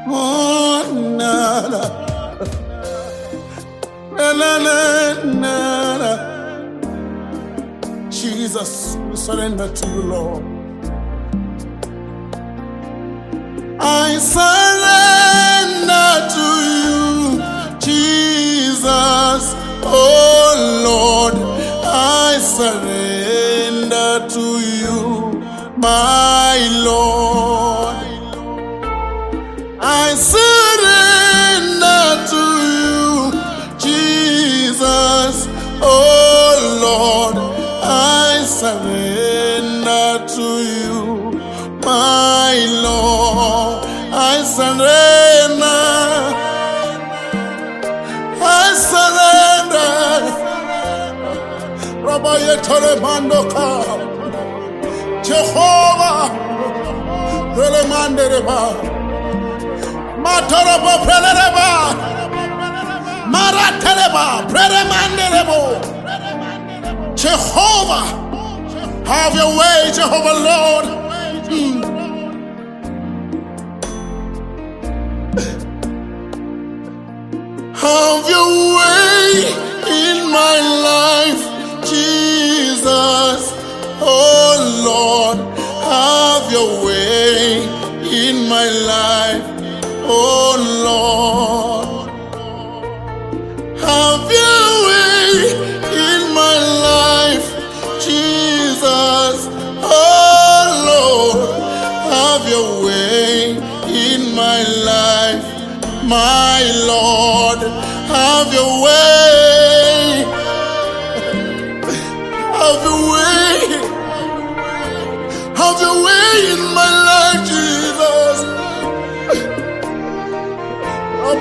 Oh, nada. La, la, la, nada. Jesus, we surrender to you, Lord. I surrender to you, Jesus. Oh Lord, I surrender to you, my Lord. I surrender to you, Jesus. Oh Lord, I surrender to you, my Lord. I surrender. I surrender. Rabbi Yetare Mandoka. Jehovah. Relemandereba. Mataraba Preleba. Marateleba. Prelemanderebo. Jehovah. Have your way, Jehovah Lord. Have your way in my life, Jesus. Oh Lord, have your way in my life. Oh Lord, have your way in my life, Jesus. Oh Lord, have your way in my life. My Lord, have your way. Have your way. Have your way in my life, Jesus. Have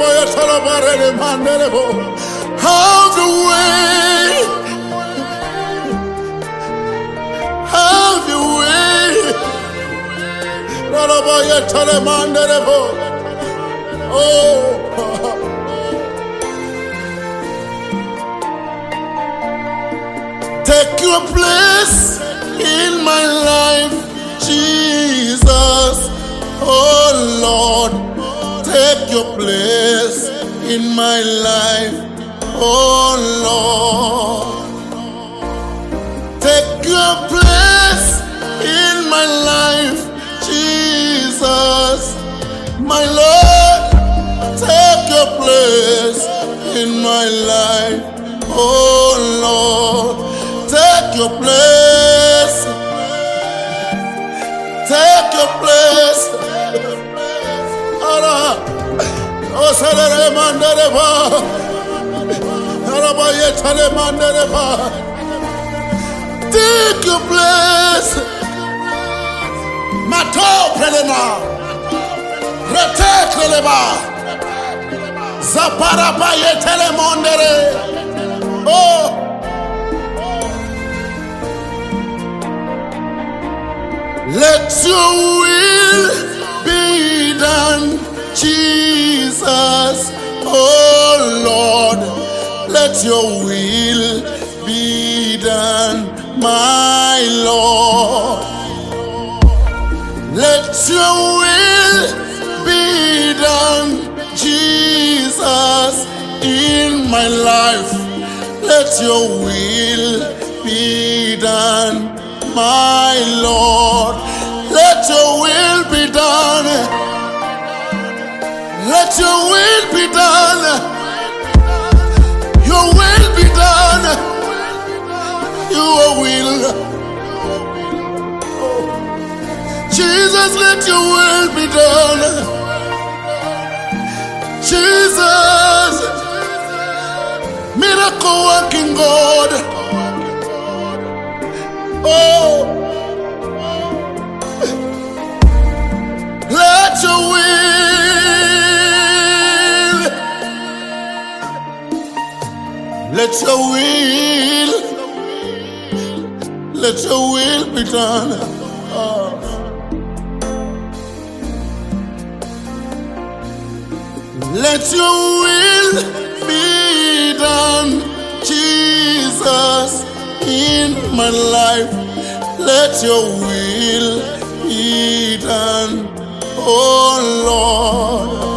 your way. Have your way. Oh, take your place in my life, Jesus. Oh Lord, take your place in my life. Oh Lord, take your place in my life, Jesus. My Lord, take your place in my life. Oh Lord, take your place. Take your place. Oh, Sadare Mandareva. Arabayetale Mandareva. Take your place. Mato Prelena. Protect Leba. Zaparabayetale Mondere. Oh. Let your will be done, Jesus. Oh Lord, let your will be done, my Lord. Let your will be done, Jesus, in my life. Let your will be done, my Lord. Let your will be done. Let your will be done. Your will be done. Your will. Jesus, let your will be done. Jesus, miracle working God. Oh, let your will, let your will be done. Oh. Let your will be done, Jesus, in my life. Let your will be done, oh Lord.